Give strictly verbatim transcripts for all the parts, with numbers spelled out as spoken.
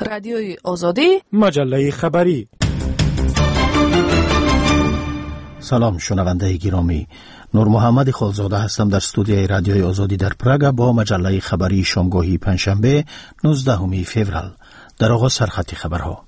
رادیوی آزادی، مجله خبری. سلام شنونده گرامی، نور محمد خالزاده هستم در استودیوی رادیوی آزادی در پراگ با مجله خبری شامگاهی پنجشنبه نوزدهم فوریه. در آغاز سرخط خبرها.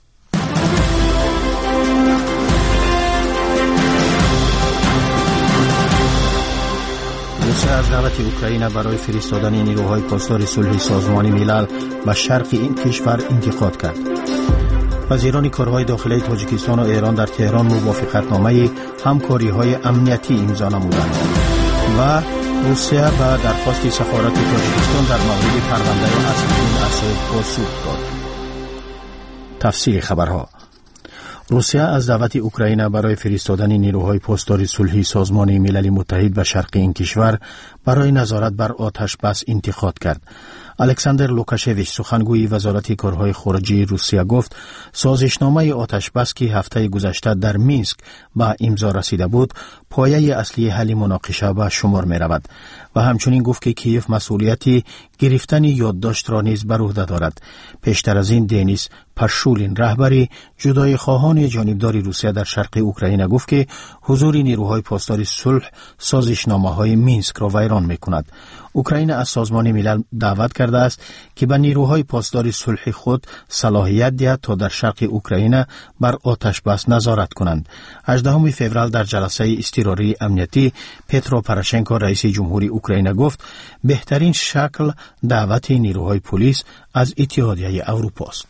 روسیه از دعوت اوکراین برای فرستادن نیروهای پاسدار صلح سازمان ملل به شرق این کشور انتقاد کرد. وزیران کارهای داخلی تاجیکستان و ایران در تهران موافقتنامه همکاری‌های امنیتی امضا نمودند و روسیه به درخواست سفارت تاجیکستان در مورد پرونده اسدالدین اسد پاسخ داد. تفصیل خبرها. روسیه از دعوت اوکراین برای فرستادن نیروهای پاسدار صلح سازمان ملل متحد به شرق این کشور برای نظارت بر آتش بس انتقاد کرد. الکساندر لوکاشویچ سخنگوی وزارت کارهای خارجه روسیه گفت سازشنامه آتش بس که هفته گذشته در مینسک به امضا رسیده بود پایه اصلی حل مناقشه به شمار می رود و همچنین گفت که کیف مسئولیت گرفتن یادداشت را نیز بر عهده دارد. پیشتر از این دنیس پرشولین رهبری جدای خواهان جانبدار روسیه در شرق اوکراین گفت که حضور نیروهای پاسدار صلح سازشنامه‌های مینسک را ویران می‌کند. اوکراین از سازمان ملل دعوت کرده است که به نیروهای پاسدار صلح خود صلاحیت دهد تا در شرق اوکراین بر آتش بس نظارت کنند. هجدهم فوریه در جلسه اضطراری امنیتی پترو پروشنکو رئیس جمهوری اوکراین گفت بهترین شکل دعوت نیروهای پلیس از اتحادیه اروپا است.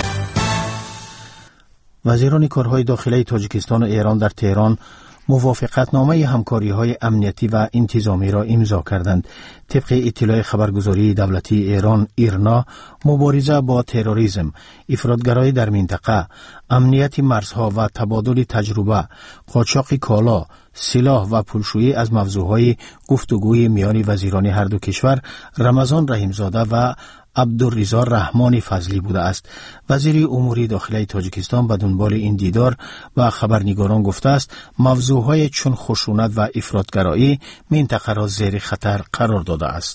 وزیران کارهای داخلی تاجیکستان و ایران در تهران موافقتنامه همکاری‌های امنیتی و انتظامی را امضا کردند. طبق اطلاع خبرگزاری دولتی ایران ایرنا، مبارزه با تروریسم، افراطگرایی در منطقه، امنیت مرزها و تبادل تجربه، قاچاق کالا، سلاح و پولشویی از موضوعهای گفتگوی میان وزیران هر دو کشور رمضان رحیمزاده و عبدالرضا رحمانی فضلی بوده است. وزیر امور داخلی تاجیکستان به دنبال این دیدار و خبرنگاران گفته است موضوعهای چون خشونت و افراطگرایی منطقه را زیر خطر قرار داده است.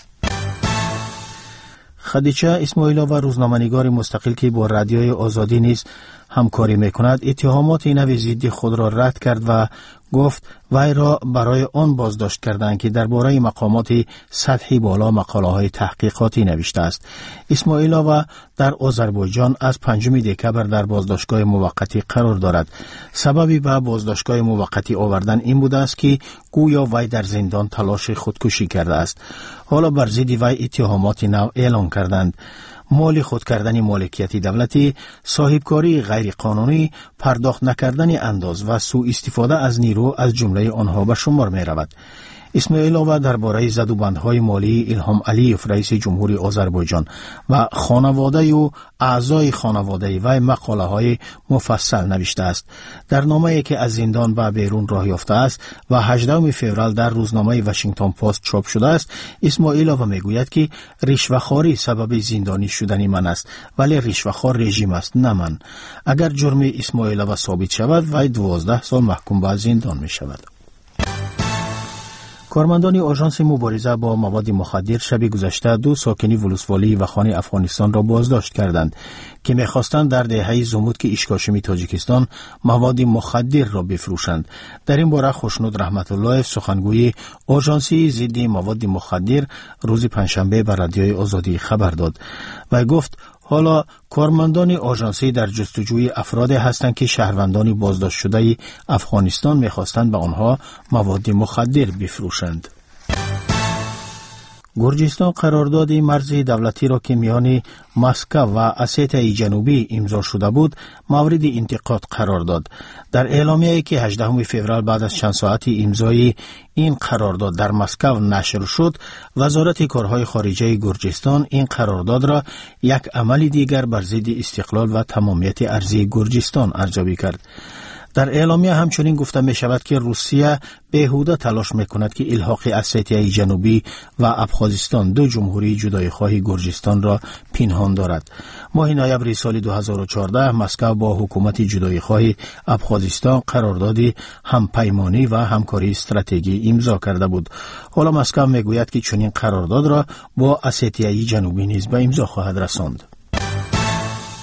خدیجه اسماعیلووا روزنامه‌نگار مستقل که با رادیوی آزادی نیز همکاری میکند اتهامات نوی ضد خود را رد کرد و گفت وی را برای آن بازداشت کردند که درباره مقامات سطحی بالا مقاله‌های تحقیقاتی نوشته است. اسماعیلووا در آذربایجان از پنجم دکبر در بازداشتگاه موقتی قرار دارد. سببی به بازداشتگاه موقتی آوردن این بوده است که گویا وی در زندان تلاش خودکشی کرده است. حالا بر ضد وی اتهامات نو اعلان کردند. مال خود کردن مالکیت دولتی، صاحبکاری غیر قانونی، پرداخت نکردن انداز و سوء استفاده از نیرو از جمله آنها به شمار می رود. اسماعیلووا درباره زدوبندهای مالی الهام علیف رئیس جمهوری آذربایجان و خانواده و اعضای خانواده و مقاله های مفصل نوشته است. در نامه‌ای که از زندان به بیرون راه یافته است و هجدهم فوریه در روزنامه واشنگتن پست چاپ شده است، اسماعیلووا میگوید که رشوه‌خواری سبب زندانی شدن من است، ولی رشوه‌خوار رژیم است نه من. اگر جرم اسماعیلووا ثابت شود وی دوازده سال محکوم به زندان می شود. کارمندان آژانس مبارزه با مواد مخدر شب گذشته دو ساکنی ولسوالی و خانه افغانستان را بازداشت کردند که می‌خواستند در دهه زمود که اشکاشمی تاجیکستان مواد مخدر را بفروشند. در این باره خوشنود رحمت الله سخنگوی آژانسی ضد مواد مخدر روز پنجشنبه به رادیوی آزادی خبر داد و گفت حالا کارمندان آژانسی در جستجوی افرادی هستند که شهروندان بازداشت شده افغانستان می‌خواستند به آنها مواد مخدر بفروشند. گرجستان قرارداد مرز دولتی را که میان مسکو و اسیتای جنوبی امضا شده بود مورد انتقاد قرار داد. در اعلامیه‌ای که هجدهم فوریه بعد از چند ساعتی امضای این قرارداد در مسکو نشر شد، وزارت کارهای خارجه گرجستان این قرارداد را یک عمل دیگر بر ضد استقلال و تمامیت ارضی گرجستان ارزیابی کرد. در اعلامیه همچنین گفته می شود که روسیه بیهوده تلاش می کند که الحاق اسیتای جنوبی و ابخازستان دو جمهوری جدایخواه گرجستان را پنهان دارد. ماه نوامبر سال دو هزار و چهارده مسکو با حکومت جدایخواه ابخازستان قرارداد همپیمانی و همکاری استراتژیکی امضا کرده بود. حالا مسکو می گوید که چنین قرارداد را با اسیتای جنوبی نیز به امضا خواهد رساند.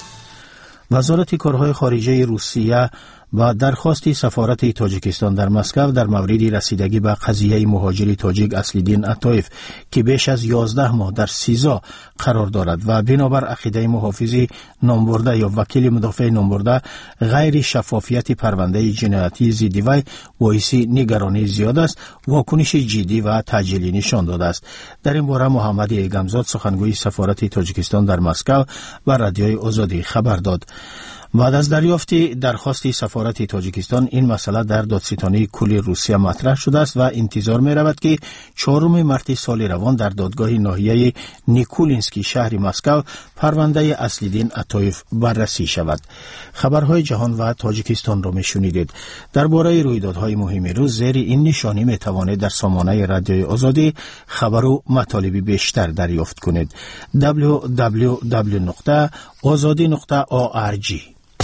وزارت کارهای خارجه روسیه و درخواست سفارت تاجیکستان در مسکو در مورد رسیدگی به قضیه مهاجر تاجیک اصلیدین عطایف که بیش از یازده ماه در سیزا قرار دارد و بنابر عقیده محافظ نامبرده یا وکیل مدافع نامبرده غیر شفافیت پرونده جنایتی ضد وی باعث نگرانی زیاد است، واکنش جدی و تعجیلی نشان داده است. در این باره محمد ایگمزاد سخنگوی سفارت تاجیکستان در مسکو و رادیوی آزادی خبر داد. بعد از دریافت درخواست سفارت تاجیکستان این مسئله در دادستانی کلی روسیه مطرح شده است و انتظار می رود که چهارم مارس سال روان در دادگاه ناحیه نیکولینسکی شهر مسکو پرونده اصلیدین عطایف بررسی شود. خبرهای جهان و تاجیکستان را می شنیدید. درباره رویدادهای مهم روز زیر این نشانی می توانید در سامانه رادیوی آزادی خبر و مطالب بیشتر دریافت کنید. دبلیو دبلیو دبلیو نقطه آزادی نقطه او آر جی.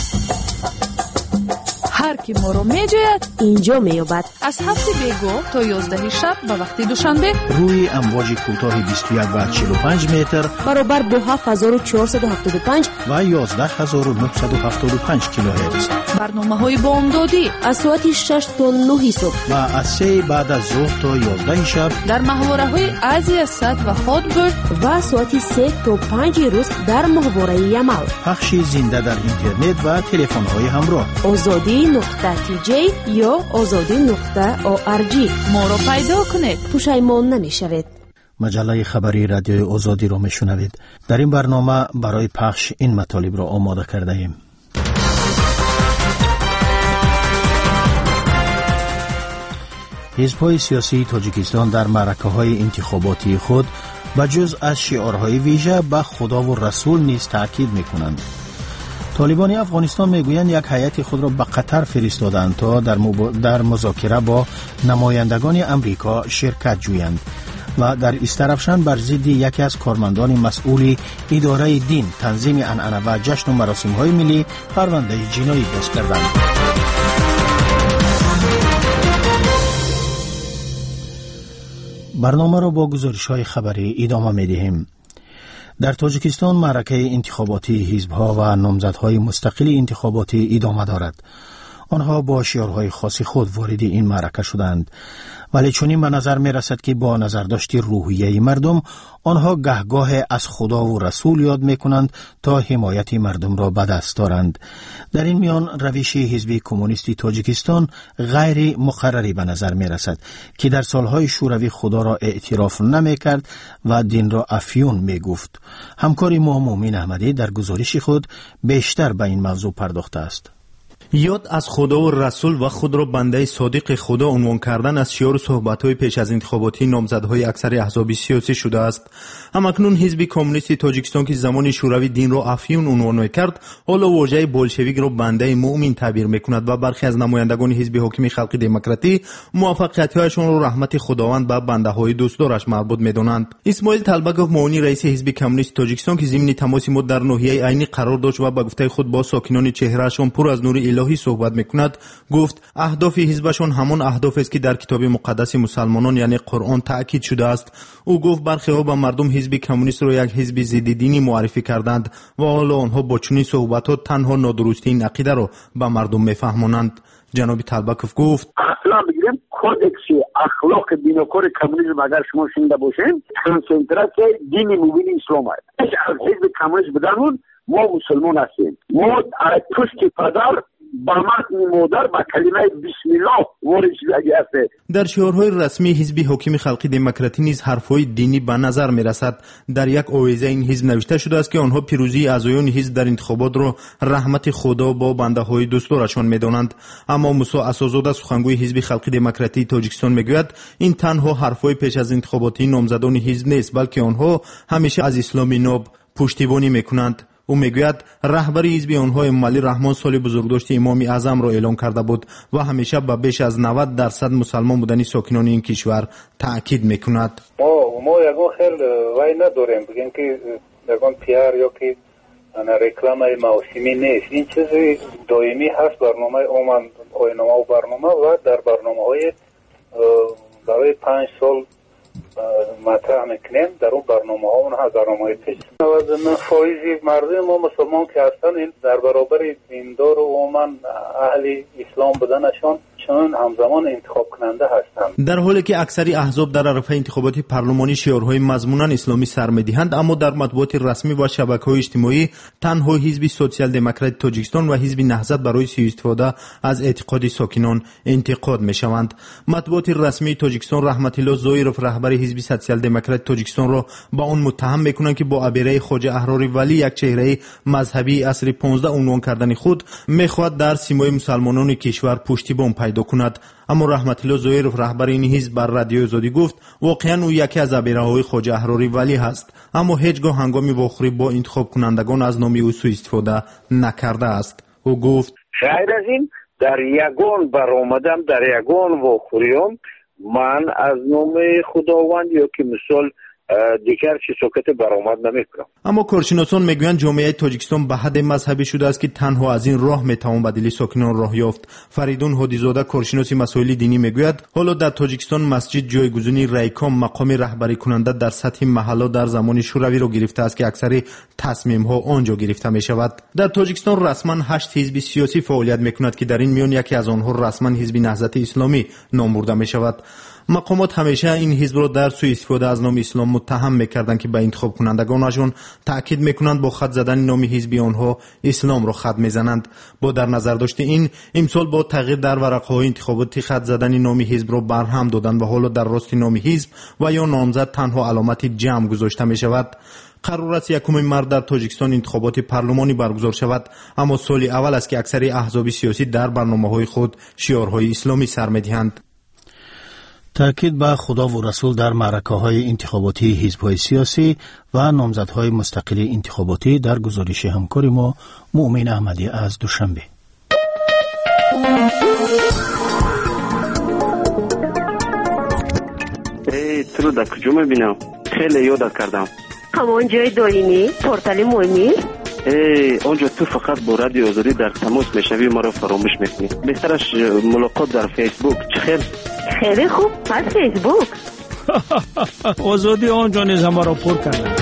هر کی ما رو میجوید اینجا میابد. از هفت بیگو تا یازده شب به وقت دوشنبه روی امواج کوتاه بیست و یک و چهل و پنج متر برابر با هفت هزار و چهارصد و هفتاد و پنج و یازده هزار و نهصد و هفتاد و پنج کیلوهرتز. برنامه های بامدادی از ساعت شش تا نه صبح و از سه بعد از ظهر تا یازده شب در محوره های آزیا صد و هاتبرد و ساعت سه تا پنج روز در محوره یمل. پخش زنده در اینترنت و تلفن های همراه. آزادی نقطه تی جی یا آزادی نقطه او آر جی. ما رو پیدا کنید، پشیمان نمیشوید. مجله خبری رادیوی آزادی را میشنوید. در این برنامه برای پخش این مطالب را آماده کرده ایم. حزب‌های سیاسی تاجیکستان در معرکه‌های انتخاباتی خود به جز از شعارهای ویژه به خدا و رسول نیز تاکید می‌کنند. طالبان افغانستان میگویند یک هیئت خود را به قطر فرستادند تا در, مب... در مذاکره با نمایندگان امریکا شرکت جویند و در استرفشان بر ضد یکی از کارمندان مسئول اداره دین تنظیم عنعنه و جشن و مراسم‌های ملی پرونده جنایی باز کردند. برنامه را با گزارش‌های خبری ادامه می‌دهیم. در تاجیکستان معرکه انتخاباتی حزب‌ها و نامزدهای مستقل انتخاباتی ادامه دارد. آنها با شعارهای خاص خود وارد این معرکه شدند، ولی چنین به نظر می رسد که با نظرداشت روحیه مردم آنها گهگاه از خدا و رسول یاد می کنند تا حمایت مردم را به دست دارند. در این میان روش حزب کمونیستی تاجیکستان غیر مقرری به نظر می رسد که در سالهای شوروی خدا را اعتراف نمی کرد و دین را افیون می گفت. همکار ما مومن احمدی در گزارش خود بیشتر به این موضوع پرداخته است. یاد از خدا و رسول و خود را بنده صادق خدا عنوان کردن از شعار صحبت‌های پیش از انتخاباتی نامزدهای اکثر احزاب سیاسی شده است. همکنون حزب کمونیست تاجیکستان که زمان شوروی دین را افیون عنوان می‌کرد، حالا واژه بولشویک را بنده مؤمن تعبیر می‌کند و برخی از نمایندگان حزب حاکم خلق دموکراتی موفقیت‌هایشان را رحمت خداوند به بنده‌های دوستدارش مربوط می‌دانند. اسماعیل طلبکوف معاون رئیس حزب کمونیست تاجیکستان که ضمن تماس ما در ناحیه عینی قرار داشت و به گفته خود با ساکنان چهرهشان پر از نور الهی صحبت میکند، گفت اهداف حزبشان همان اهداف است که در کتاب مقدس مسلمانان یعنی قرآن تاکید شده است. او گفت برخی ها به مردم حزب کمونیست را یک حزب ضد دینی معرفی کردند و حالا آنها با چنین صحبت‌ها تنها نادرستی این عقیده را به مردم میفهمانند. جناب طلبکوف گفت اصلا بگیریم کودکس اخلاق دینوکور کمونیسم اگر شما شنیده باشین کنسنتراسیون دین مبین اسلام است. از حزب کمونیست بدانون ما مسلمان هستیم. ما پشت پدر با متن مادر با کلمه بسم الله وارد شده است. در شعارهای رسمی حزب حاکم خلق دموکراتی نیز حرفهای دینی به نظر می رسد. در یک آویزه این حزب نوشته شده است که آنها پیروزی اعضایان حزب در انتخابات را رحمت خدا با بنده های دوستدارشان می دانند. اما موسی اساسزاده سخنگوی حزب خلق دموکراتی تاجیکستان می گوید این تنها حرفهای پیش از انتخاباتی نامزدان حزب نیست، بلکه آنها همیشه از اسلام ناب پشتیبانی می کنند. او میگوید رهبری حزب آنها امالی رحمان سال بزرگداشت امام اعظم را اعلام کرده بود و همیشه به بیش از نود درصد مسلمان بودن ساکنان این کشور تاکید میکند. ما ما یگان خیلی وای نداریم بگیم که یگان پیار یا که رکلام موسمی نیست. این چیزی دائمی هست. برنامه اومن آینامه و برنامه و در برنامه های برای پنج سال مطرح میکنیم در اون برنامه ها اون ها برنامه پیش و فایزی مردم ما مسلمان که هستن این در برابر دیندار و عموما اهل اسلام بودنشان چون همزمان انتخاب کننده هستند. در حالی که اکثری احزاب در عرصه انتخاباتی پارلمانی شعارهای مضمونا اسلامی سر می‌دهند، اما در مطبوعات رسمی و شبکه‌های اجتماعی تنها حزب سوسیال دموکرات تاجیکستان و حزب نهضت برای سوء استفاده از اعتقاد ساکنان انتقاد می‌شوند. مطبوعات رسمی تاجیکستان رحمت الله زویروف رهبر حزب سوسیال دموکرات تاجیکستان را با آن متهم می‌کنند که با عبیره خواجه احرار ولی یک چهره مذهبی عصر پانزده عنوان کردن خود می‌خواهد در سیمای مسلمانان کشور پشتیبان پیدا کند. اما رحمت الله زویروف رهبر این حزب بر رادیو آزادی گفت واقعا او یکی از عبیره‌های خواجه احراری ولی هست، اما هیچگاه هنگامی واخوری با انتخاب کنندگان از نام او سوء استفاده نکرده است. او گفت غیر از این در یگان برآمدم، در یگان واخوریم من از نام خداوند یا که مثال دیگر چی سوکت برآمد نمیکنم. اما کارشناسان میگویند جامعه تاجیکستان به حد مذهبی شده است که تنها از این راه میتوان به دل ساکنان راه یافت. فریدون هادیزاده کارشناس مسائل دینی میگوید حالا در تاجیکستان مسجد جایگزینی رایکام مقام رهبری کننده در سطح محله در زمان شوروی را گرفته است که اکثر تصمیم ها آنجا گرفته می شود. در تاجیکستان رسما هشت حزب سیاسی فعالیت میکند که در این میان یکی از آنها رسما حزب نهضت اسلامی نام برده می شود. مقامات همیشه این حزب را در سوء استفاده از نام اسلام متهم می‌کردند که به انتخاب کنندگانشان تاکید می‌کنند با خط زدن نام حزب آنها اسلام را خط می‌زنند. با در نظر داشت این امسال با تغییر در ورقه‌های انتخاباتی خط زدن نام حزب را برهم دادند و حالا در راست نام حزب و یا نامزد تنها علامت جمع گذاشته می‌شود. قرار است یکم مارس در تاجیکستان انتخابات پارلمانی برگزار شود، اما سال اول است که اکثر احزاب سیاسی در برنامه‌های خود شعارهای اسلامی سر می‌دهند. تأکید به خدا و رسول در معرکه‌های انتخاباتی حزب‌های سیاسی و نامزدهای مستقل انتخاباتی در گزارش همکار ما مؤمن احمدی از دوشنبه. ای تو در کجا می‌بینم؟ خیلی یادت کردم. همان جای دارینی پورتال مهمی؟ ای اونجا تو فقط با رادیو آزادی در تماس میشوی ما را فراموش میکنی. بهترش ملاقات در فیسبوک. چخیر؟ خیلی خوب، پس فیسبوک. آزادی آنجا نیز ما را پر کرده.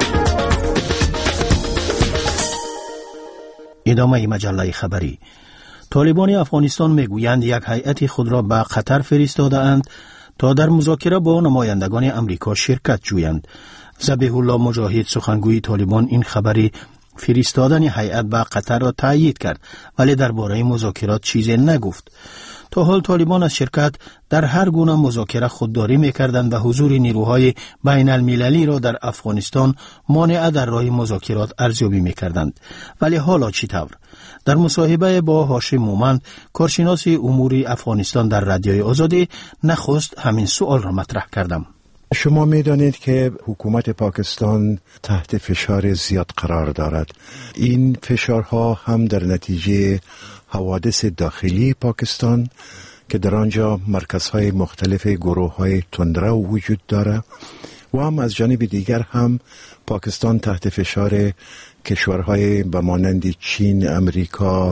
ادامه مجله خبری. طالبان افغانستان میگویند یک هیئت خود را به قطر فرستاده اند تا در مذاکره با نمایندگان امریکا شرکت جویند. ذبیح الله مجاهد سخنگوی طالبان این خبری فرستادن هیئت به قطر را تایید کرد، ولی درباره مذاکرات چیزی نگفت. تا حال طالبان از شرکت در هر گونه مذاکره خودداری می‌کردند و حضور نیروهای بین المللی را در افغانستان مانع در راه مذاکرات ارزیابی می‌کردند. ولی حالا چطور؟ در مصاحبه با هاشم مومند کارشناس امور افغانستان در رادیوی آزادی نخست همین سوال را مطرح کردم. شما می‌دانید که حکومت پاکستان تحت فشار زیاد قرار دارد. این فشارها هم در نتیجه حوادث داخلی پاکستان که در آنجا مرکزهای مختلف گروه‌های تندرو وجود دارد و هم از جانب دیگر هم پاکستان تحت فشار کشورهای به مانند چین، امریکا،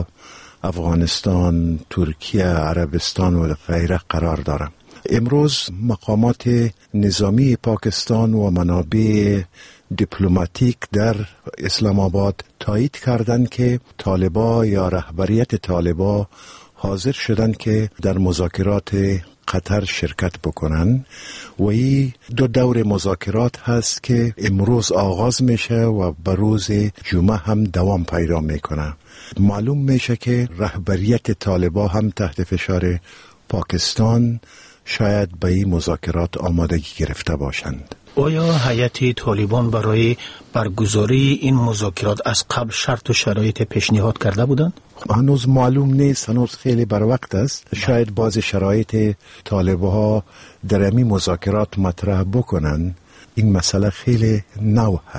افغانستان، ترکیه، عربستان و غیره قرار دارد. امروز مقامات نظامی پاکستان و منابع دیپلماتیک در اسلام آباد تایید کردند که طالبا یا رهبریت طالبا حاضر شدند که در مذاکرات قطر شرکت بکنن و این دو دور مذاکرات هست که امروز آغاز میشه و به روز جمعه هم دوام پیدا میکنه. معلوم میشه که رهبریت طالبا هم تحت فشار پاکستان شاید به این مذاکرات آمادگی گرفته باشند. آیا هیئت طالبان برای برگزاری این مذاکرات از قبل شرط و شرایط پیشنهاد کرده بودند؟ هنوز معلوم نیست، هنوز خیلی بر وقت است. شاید بعض شرایط طالبها در این مذاکرات مطرح بکنن. این مسئله خیلی نو هست.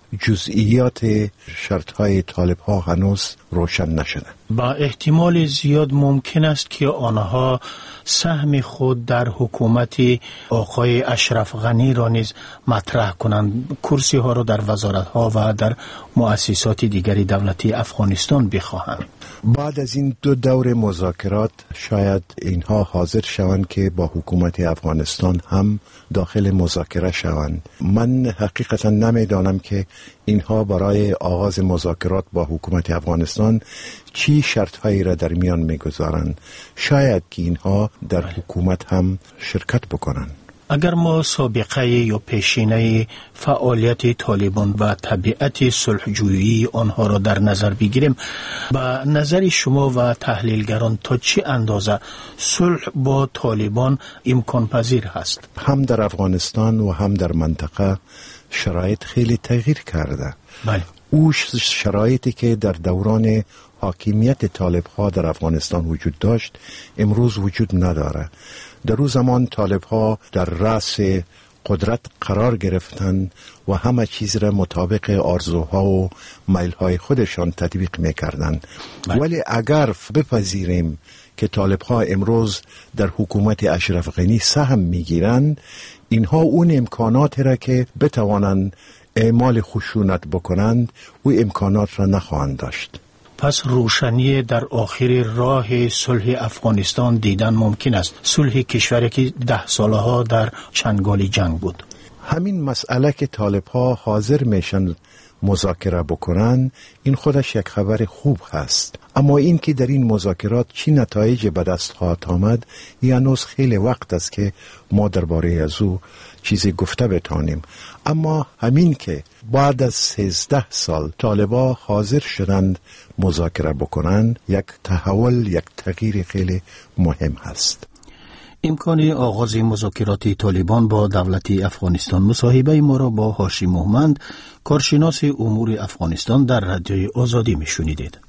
جزئیات شرطهای طالب ها هنوز روشن نشده. با احتمال زیاد ممکن است که آنها سهم خود در حکومت آقای اشرف غنی را نیز مطرح کنند، کرسی ها را در وزارت ها و در مؤسسات دیگری دولتی افغانستان بخواهند. بعد از این دو دور مذاکرات شاید اینها حاضر شوند که با حکومت افغانستان هم داخل مذاکره شوند. من حقیقتا نمیدانم که اینها برای آغاز مذاکرات با حکومت افغانستان چی شرطهایی را در میان میگذارند. شاید که اینها در حکومت هم شرکت بکنند. اگر ما سابقه یا پیشینه فعالیت طالبان و طبیعت صلحجویی آنها را در نظر بگیریم، به نظر شما و تحلیلگران تا چه اندازه صلح با طالبان امکان پذیر هست؟ هم در افغانستان و هم در منطقه شرایط خیلی تغییر کرده. بله. او شرایطی که در دوران حاکمیت طالب ها در افغانستان وجود داشت امروز وجود نداره. در اون زمان طالب ها در رأس قدرت قرار گرفتند و همه چیز را مطابق آرزوها و میلهای خودشان تطبیق میکردند. ولی اگر بپذیریم که طالب ها امروز در حکومت اشرف غنی سهم میگیرند، اینها اون امکانات را که بتوانند اعمال خشونت بکنند و امکانات را نخواهند داشت. پس روشنی در آخر راه صلح افغانستان دیدن ممکن است. صلح کشوری که ده ساله ها در چنگال جنگ بود. همین مسئله که طالب ها حاضر میشن مذاکره بکنن، این خودش یک خبر خوب هست. اما این که در این مذاکرات چی نتایج به دست خواهد آمد، هنوز خیلی وقت است که ما درباره از او چیزی گفته بتانیم. اما همین که بعد از سیزده سال طالبا حاضر شدند مذاکره بکنند، یک تحول، یک تغییر خیلی مهم هست. امکان آغاز مذاکرات طالبان با دولت افغانستان. مصاحبه ما را با هاشم محمد، کارشناس امور افغانستان، در رادیوی آزادی میشنیدید.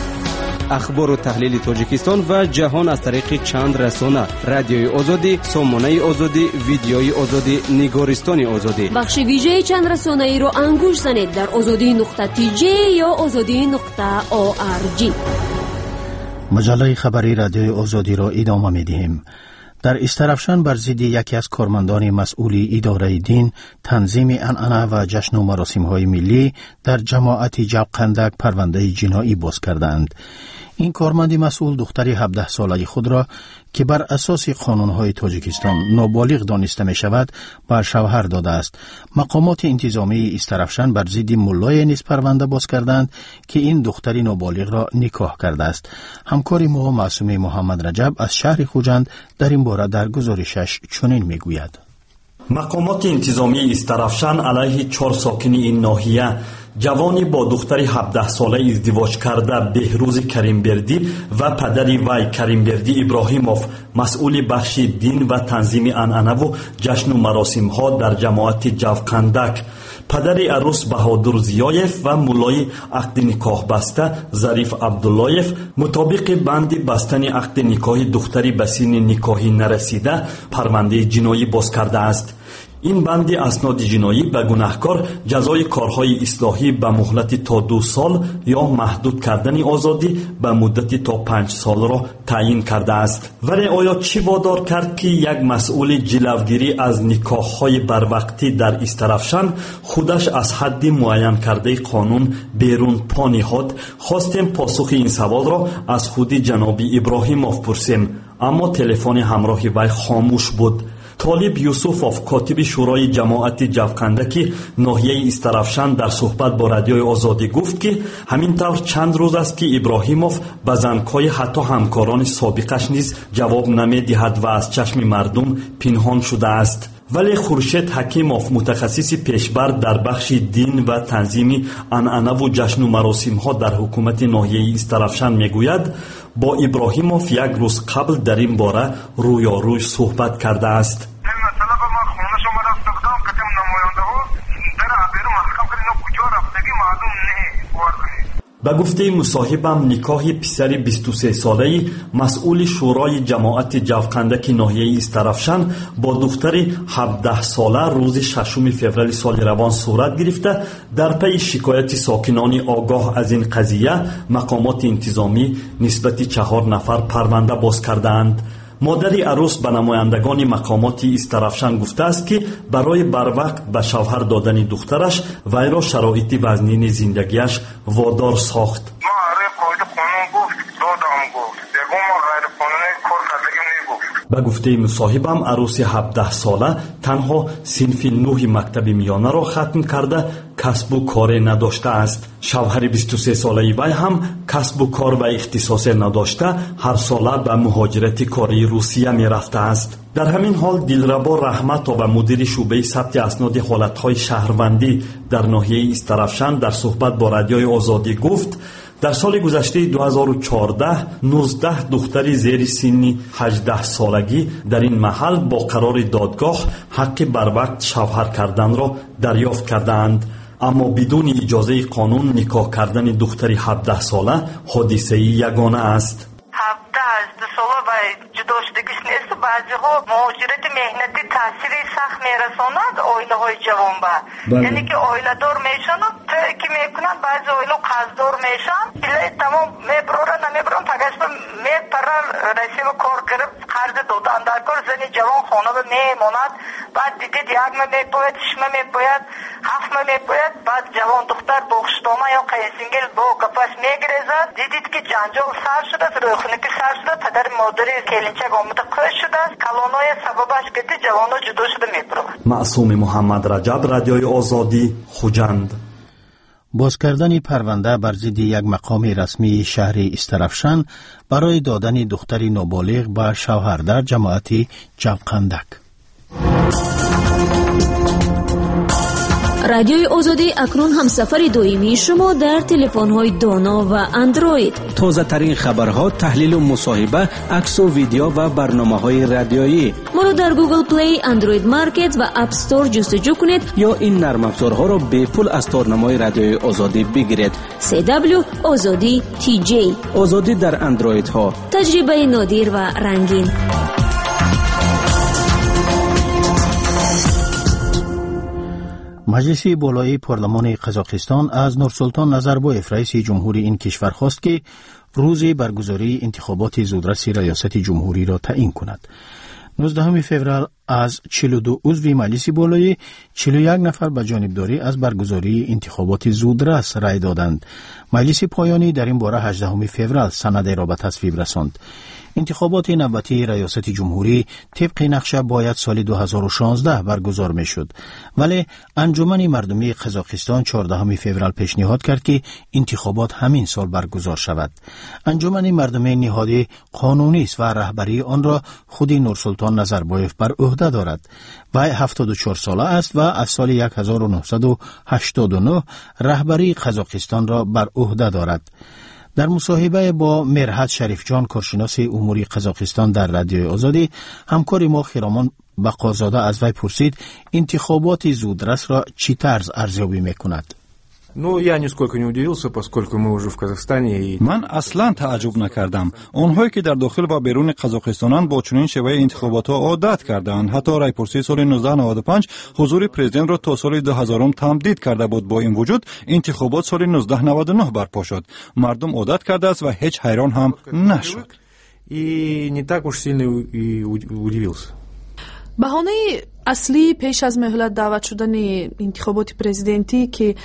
اخبار و تحلیل تاجیکستان و جهان از طریق چند رسانه: رادیوی آزادی، سامانه آزادی، ویدیوی آزادی، نگارستان آزادی. بخش ویژه چند رسانه ای را انگوش زنید در آزادی نقطه تی جی یا آزادی نقطه او آر جی. مجله خبری رادیوی آزادی را ادامه می‌دهیم. در استرافشان بر ضد یکی از کارمندان مسئول اداره دین، تنظیم عنعنه و جشن و مراسم‌های ملی در جماعت جوقندک پرونده جنایی باز کردند. این کارمند مسئول دختری هفده ساله خود را که بر اساس قانون‌های تاجیکستان نابالغ دانسته می شود بر شوهر داده است. مقامات انتظامی استرافشان بر ضد ملای نیز پرونده باز کردند که این دختری نابالغ را نکاح کرده است. همکار ما معصومه محمد رجب از شهر خوجند در این باره در گزارشش چنین می گوید. مقامات انتظامی استرافشان علیه چهار ساکن این ناحیه، جوانی با دختری هفده ساله ازدواج کرده بهروز کریمبردی و پدری وی کریمبردی ابراهیموف، مسئول بخش دین و تنظیم عنعنه و جشن و مراسم ها در جماعت جوقندک، پدر عروس بهادر زیایف و مولای عقد نکاح بسته ظریف عبداللهیف مطابق بند بستن عقد نکاح دختری به سن نکاحی نرسیده پرونده جنایی باز کرده است. این بند اسناد جنایی به گناهکار جزای کارهای اصلاحی به مهلت تا دو سال یا محدود کردن آزادی به مدت تا پنج سال را تعیین کرده است. ولی آیا چی وادار کرد که یک مسئول جلوگیری از نکاح‌های بروقتی در استرافشان خودش از حد معین کرده قانون بیرون پا نهاد؟ خواستیم پاسخ این سوال را از خود جناب ابراهیموف پرسیم، اما تلفن همراه وی خاموش بود. طالب یوسفوف، کاتب شورای جماعت جوقندکی ناحیه استرافشان، در صحبت با رادیوی آزادی گفت که همین طور چند روز است که ابراهیموف به زنکای حتی همکاران سابقش نیز جواب نمی‌دهد و از چشم مردم پنهان شده است. ولی خورشید حکیموف، متخصص پیشبر در بخش دین و تنظیم عنعنه و جشن و مراسم ها در حکومت ناحیه استرافشان میگوید با ابراهیموف یک روز قبل در این باره رویاروی صحبت کرده است. به گفته مصاحبم نکاح پسر بیست و سه ساله مسئول شورای جماعت جوقندک ناحیه استرافشان با دختر هفده ساله روز ششم فوریه سال روان صورت گرفته در پی شکایت ساکنان آگاه از این قضیه مقامات انتظامی نسبت چهار نفر پرونده باز کردند. مادر عروس به نمایندگان مقامات استرافشان گفته است که برای بروقت به شوهر دادن دخترش وی را شرایط وزنین زندگیش وادار ساخت. به گفته مصاحبم عروس هفده ساله تنها صنف نه مکتب میانه را ختم کرده کسب و کار نداشته است. شوهر بیست و سه ساله وی هم کسب و کار و اختصاص نداشته هر ساله به مهاجرت کاری روسیه می رفته است. در همین حال دلربا رحمت و مدیر شعبه ثبت اسناد حالتهای شهروندی در ناحیه استرافشان در صحبت با رادیوی آزادی گفت در سال گذشته دو هزار و چهارده نوزده دختری زیر سن هجده سالگی در این محل با قرار دادگاه حق بروقت شوهر کردن را دریافت کردند، اما بدون اجازه قانون نکاح کردن دختری هفده ساله حادثه یگانه است. جدا شدگیش نیست. بعضی ها مهاجرت مهنتی تاثیری سخت میرساند آیله های جوان با یعنی که آیله دار میشن و ترکی میکنن. بعضی آیله قرضدار میشن ایله تمام میبرورن نمیبرون فقط میپرن رسیم کار گرفت قرض دادن در کار زنی جوان خانه به میماند. بعد دیدید یک مه میپوید شمه میپوید هفت مه میپوید بعد جوان دختر بخشتامه یا قیسینگل با کپاش میگریزد. دیدید که جنجال سر شده رویخونه که سر شده پدر مادری کلینچک آمده قش شده کلانای سببش گتی جوانا جدا شده میپرد. معصوم محمد رجب رادیوی آزادی خوجند. باز کردن پرونده بر ضد یک مقام رسمی شهر استرافشان برای دادن دختری نابالغ به شوهر در جماعت جوقندک. رادیوی آزادی اکنون همسفر دائمی شما در تلفن‌های دانا و اندروید. تازه ترین خبرها، تحلیل و مصاحبه، عکس و ویدیو و برنامه‌های رادیویی. ما را در گوگل پلی، اندروید مارکت و اپ استور جستجو کنید یا این نرم افزارها را به پول از تارنمای رادیوی آزادی بگیرید. سی دبلیو آزادی تی جی. آزادی در اندروید ها. تجربه نادر و رنگین. مجلس بالای پارلمان قزاقستان از نورسلطان نظربایف رئیس جمهوری این کشور خواست که روز برگزاری انتخابات زودرس ریاست جمهوری را تعیین کند. نوزدهم فوریه از چهل و دو عضو مجلس بالای چهل و یک نفر به جانبداری از برگزاری انتخابات زودرس رای دادند. مجلس پایانی در این باره هجدهم فوریه سند را به تصویب رساند. انتخابات نوبتی ریاست جمهوری طبق نقشه باید سال دو هزار و شانزده برگزار می شد، ولی انجمن مردمی قزاقستان چهاردهم فوریه پیشنهاد کرد که انتخابات همین سال برگزار شود. انجمن مردمی نهادی قانونی است و رهبری آن را خود نورسلطان نظربایف بر عهده دارد. وی هفتاد و چهار ساله است و از سال هزار و نهصد و هشتاد و نه رهبری قزاقستان را بر عهده دارد. در مصاحبه با مرحت شریف جان کارشناس امور قزاقستان در رادیوی آزادی، همکار ما خیرامان بقازاده از وی پرسید انتخابات زودرس را چی طرز ارزیابی میکند؟ Ну, я нисколько не удивился, поскольку мы уже в Казахстане и... من اصلا تعجب نکردم. آنهایی که در داخل و بیرون قزاقستانند با چنین شیوه انتخابات ها عادت کردند. حتی رایپرسی سال نوزده نود و پنج حضور پرزیدنت را تا سال دو هزار تمدید کرده بود. با این وجود انتخابات سال نوزده نود و نه برپا شد. مردم عادت کرده است و هیچ حیران هم نشد. И не так уж сильно и удивился. بهانه اصلی پیش از مهلت دعوت شدن انتخابات پرزیدنتی که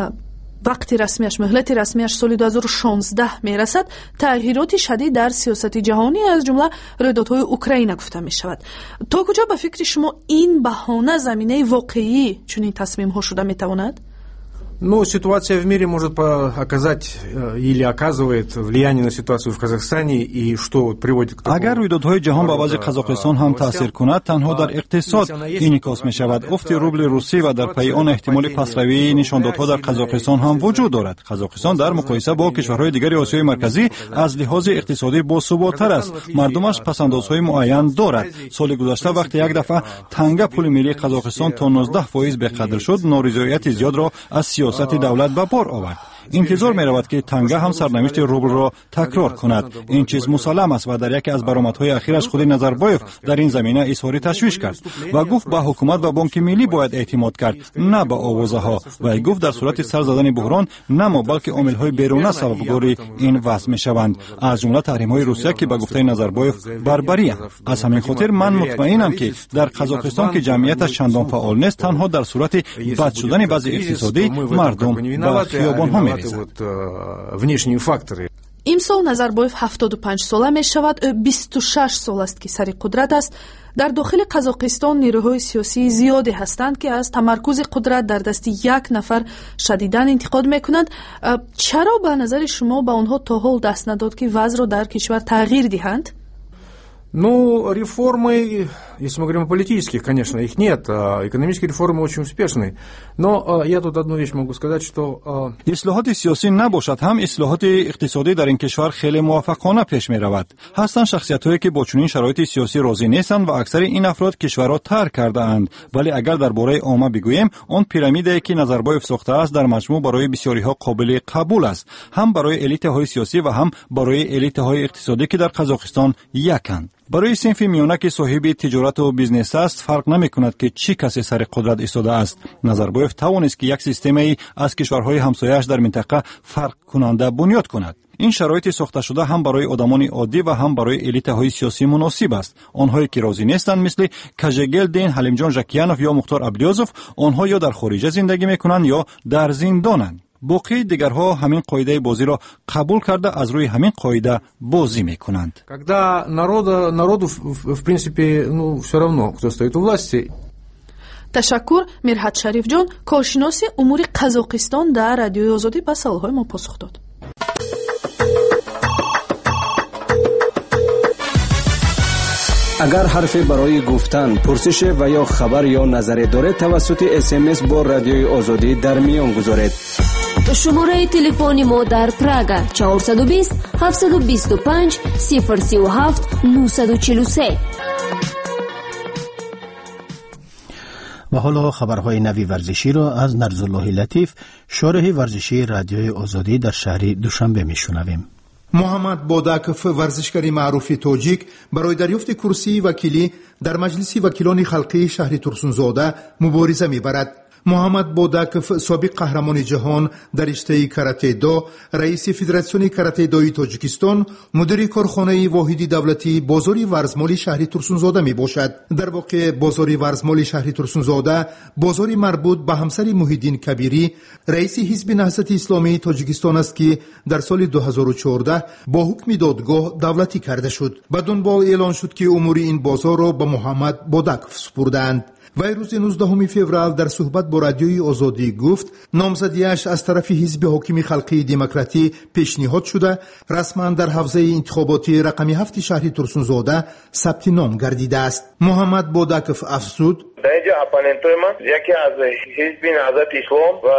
وقت رسمیش مهلت رسمیش سال دو هزار و شانزده میرسد، تغییرات شدید در سیاست جهانی از جمله رویدادهای اوکراین گفته می شود. تا کجا به فکر شما این بهانه زمینه واقعی چنین تصمیم ها شده می تواند؟ Ну, ситуация в мире может оказать или оказывает влияние на ситуацию в Казахстане и что приводит к такому. اگر رویدادهای جهان به وضع قزاقستان هم تاثیر کند، تنها در اقتصاد انعکاس می شود. افت روبل روسی و در پی آن احتمال پسروی نشاندادها در قزاقستان هم وجود دارد. قزاقستان در مقایسه با کشورهای دیگر آسیای مرکزی از لحاظ اقتصادی باثبات‌تر است. مردمش پسندازهای معین دارد. سال گذشته وقتی یک دفعه تنگه پول ملی قزاقستان تا نوزده فاصله پنج به قدر شد، نارضایتی زیاد را از سیاست دولت به بار آورد. انتظار می‌رود که تنگه هم سرنوشت روبل را تکرار کند. این چیز مسلم است و در یکی از برآمدهای اخیرش خود نظربایف در این زمینه اظهار تشویش کرد و گفت به حکومت و بانک ملی باید اعتماد کرد، نه به آوازه‌ها. و گفت در صورت سر زدن بحران نه ما بلکه عامل‌های بیرونی سببگار این وضع می‌شوند، از جمله تحریم‌های روسیه که به گفته نظربایف بربری است. از همین خاطر من مطمئنم که در قزاقستان که جمعیتش چندان فعال نیست، تنها در صورت بد شدن وضع اقتصادی مردم به خیابان‌ها می‌ریزند. имсол Назарбоев ҳафтоду панҷ сола мешавад. ӯ бисту шаш сол аст ки сари қудрат аст. дар дохили қазоқистон нирӯҳои сиёсии зиёде ҳастанд ки аз тамаркузи қудрат дар дасти як нафар шадидан интиқод мекунанд. чаро ба назари шумо ба онҳо то ҳол даст надод ки вазъро дар кишвар тағйир диҳанд? Ну, реформы, если мы говорим о политических, конечно, их нет. Экономические реформы очень успешны. Но я тут одну вещь могу сказать, что... اصلاحات سیاسی نباشد هم اصلاحات اقتصادی در این کشور خیلی موفقانه پیش می رود. هستند شخصیت‌هایی که با چنین شرایط سیاسی راضی نیستند و اکثر این افراد کشور را ترک کرده اند. ولی اگر درباره عامه بگوییم، آن پیرامیدی که نظربایف ساخته است در مجموع برای بسیاری‌ها قابل قبول است، هم برای الیت‌های سیاسی و هم برای الیت‌های اقتصادی که در قزاقستان یکند. برای صنف میانه که صاحب تجارت و بیزنس است فرق نمی کند که چی کسی سر قدرت ایستاده است. نظربایف توانست که یک سیستمی از کشورهای همسایه‌اش در منطقه فرق کننده بنیاد کند. این شرایط ساخته شده هم برای آدمان عادی و هم برای الیت‌های سیاسی مناسب است. آنهایی که راضی نیستند مثل کاژگلدین، حلیمجان ژکیانوف یا مختار عبدیازوف، آنها یا در خارج زندگی میکنند یا در زندانند. باقی دیگرها همین قاعده بازی را قبول کرده از روی همین قاعده بازی میکنند. Когда народу народу в принципе, ну, все равно кто стоит у власти. ташаккур Мирҳат Шарифҷон, коршиноси умури Қазоқистон дар радиои Озодӣ ба саволҳои мо посух дод. اگر حرفی برای گفتن، پرسش و یا خبر یا نظری دارید توسط اس ام اس با رادیوی آزادی در میان گذارید. شماره تلفن ما در پراگ چهارصد و بیست هفتصد و بیست و پنج صفر سی و هفت نهصد و چهل و سه. و حالا خبرهای نوی ورزشی را از نرزالله لطیف، شارح ورزشی رادیوی آزادی در شهر دوشنبه میشنویم. محمد بوداکف ورزشکاری معروف تاجیک برای دریافت کرسی وکیلی در مجلس وکیلان خلقی شهر ترسونزاده مبارزه میبرد. محمد بوداکف سابق قهرمان جهان در رشته کاراته دو، رئیس فدراسیون کاراته دوی تاجیکستان، مدیر کارخانه واحدی دولتی بازار ورزمالی شهر ترسونزاده می باشد. در واقع بازار ورزمالی شهر ترسونزاده بازاری مربوط به همسر محیدین کبیری، رئیس حزب نهضت اسلامی تاجیکستان است که در سال دو هزار و چهارده با حکم دادگاه دولتی کرده شد. بدون با اعلان شد که امور این بازار را به محمد بوداکف سپردند. وی روز نوزدهم فوریه در صحبت با رادیوی آزادی گفت نامزدیش از طرف حزب حاکم خلقی دموکراتی پیشنهاد شده، رسما در حوزه انتخاباتی رقم هفت شهر ترسونزاده ثبت نام گردیده است. محمد بوداکف افزود: در اینجا اپوننتوی من یکی از حزب نهضت اسلام و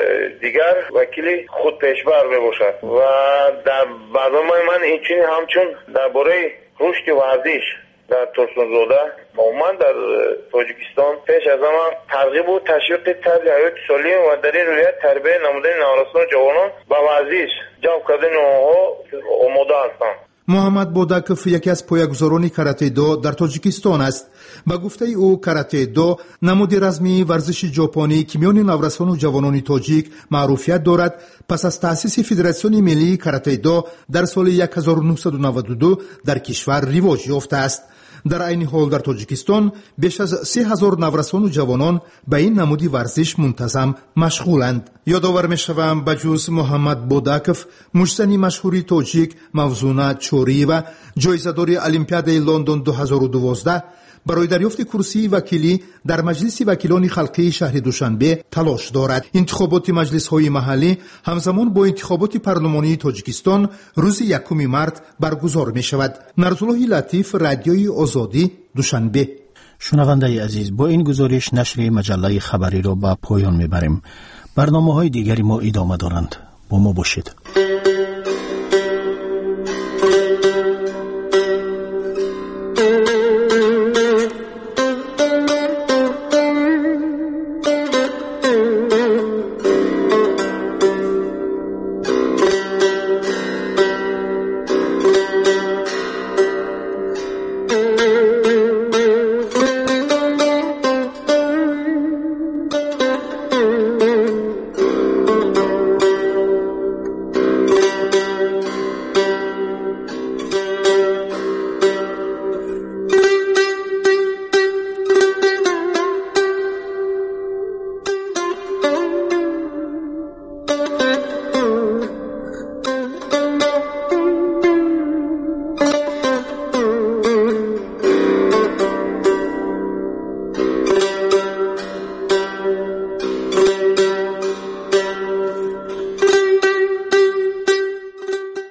دیگر وکیل خود پیشبر می باشد و در برنامه من این چنین همچون درباره رشد ورزش در ترسونزاده عموما در تاجیکستان پیش از همه ترغیب و تشویق طرز حیات سالم و در این رویت تربیت نمودن نوجوانان جوانان به ورزش جلب کردن آنها آماده هستند. محمد بوداکف یکی از پایه‌گذاران کاراته دو در تاجیکستان است. با گفته او کاراته دو نمود رسمی ورزش ژاپنی که میان نوجوانان و جوانان تاجیک معروفیت دارد. پس از تأسیس فدراسیون ملی کاراته دو در سال هزار و نهصد و نود و دو در کشور رواج یافته است. در این حال در تاجیکستان بیش از سه هزار نوجوان و جوانان به این نمودی ورزش منتظم مشغولند. یادآور می‌شوم بجز محمد بوداکف، مجسنی مشهوری تاجیک موزونا چوری و جایزه‌دار المپیادای لندن دو هزار و دوازده برای دریافت کرسی وکیلی در مجلس وکیلان خلقی شهر دوشنبه تلاش دارد. انتخابات مجلس‌های محلی همزمان با انتخابات پارلمانی تاجیکستان روز یکم مارس برگزار می‌شود. نرزالله لطیف، رادیوی آزادی، دوشنبه. شنونده عزیز، با این گزارش نشر مجله خبری را به پایان می‌بریم. برنامه‌های دیگری ما ادامه دارند. با ما باشید.